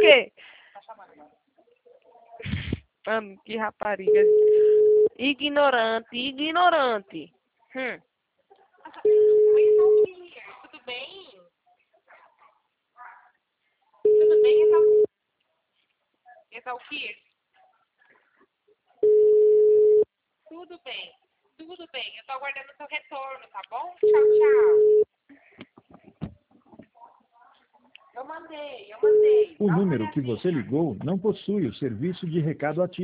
quê? Mano, que rapariga. Ignorante, ignorante. Tudo bem? Tudo bem, Exalquir? Tudo bem. Tudo bem. Eu tô aguardando o seu retorno, tá bom? Tchau, tchau. Eu mandei. O número que você ligou não possui o serviço de recado ativo.